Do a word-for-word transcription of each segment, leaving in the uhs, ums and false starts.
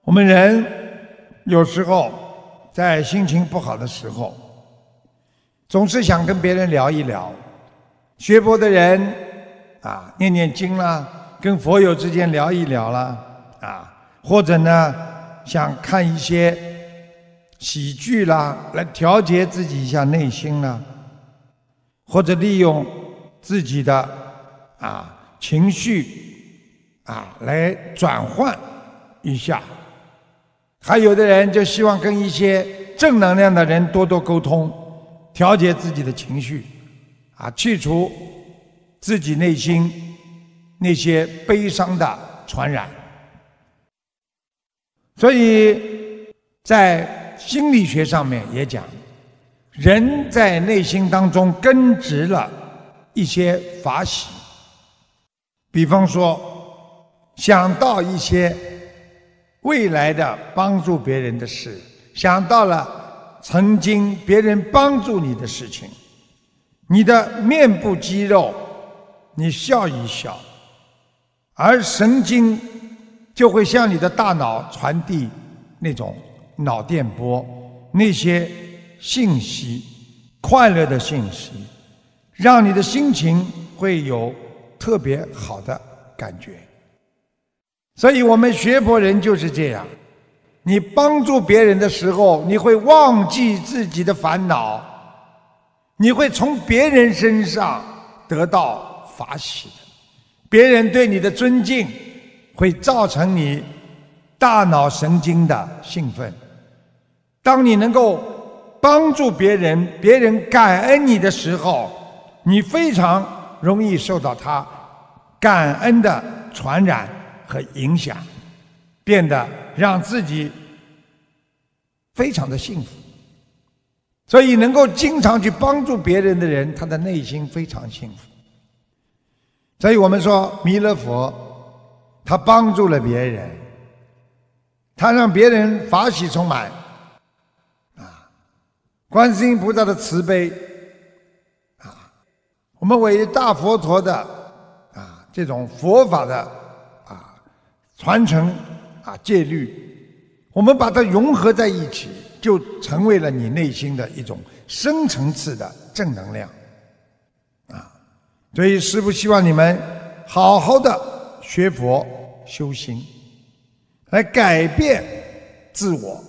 我们人有时候在心情不好的时候，总是想跟别人聊一聊。学佛的人啊，念念经啦，跟佛友之间聊一聊啦，啊，或者呢，想看一些喜剧啦，来调节自己一下内心啦，或者利用自己的啊情绪啊来转换一下。还有的人就希望跟一些正能量的人多多沟通，调节自己的情绪，啊，去除自己内心那些悲伤的传染。所以在心理学上面也讲，人在内心当中根植了一些法喜，比方说想到一些未来的帮助别人的事，想到了曾经别人帮助你的事情，你的面部肌肉你笑一笑，而神经就会向你的大脑传递那种脑电波，那些信息，快乐的信息，让你的心情会有特别好的感觉。所以我们学佛人就是这样，你帮助别人的时候，你会忘记自己的烦恼，你会从别人身上得到法喜的，别人对你的尊敬会造成你大脑神经的兴奋。当你能够帮助别人，别人感恩你的时候，你非常容易受到他感恩的传染和影响，变得让自己非常的幸福。所以能够经常去帮助别人的人，他的内心非常幸福。所以我们说弥勒佛他帮助了别人，他让别人法喜充满啊，观世音菩萨的慈悲啊，我们伟大佛陀的啊这种佛法的啊传承啊戒律，我们把它融合在一起，就成为了你内心的一种深层次的正能量啊。所以师父希望你们好好的学佛修心，来改变自我，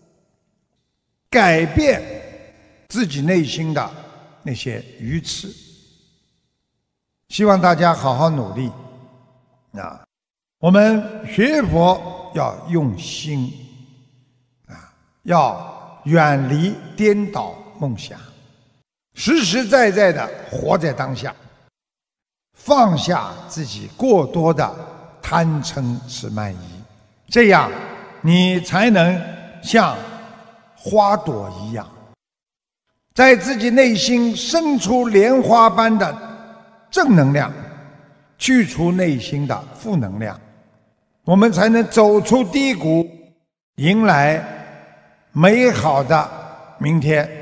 改变自己内心的那些愚痴。希望大家好好努力啊！我们学佛要用心啊，要远离颠倒梦想，实实在在的活在当下，放下自己过多的贪嗔痴慢疑，这样你才能像花朵一样，在自己内心生出莲花般的正能量，去除内心的负能量，我们才能走出低谷，迎来美好的明天。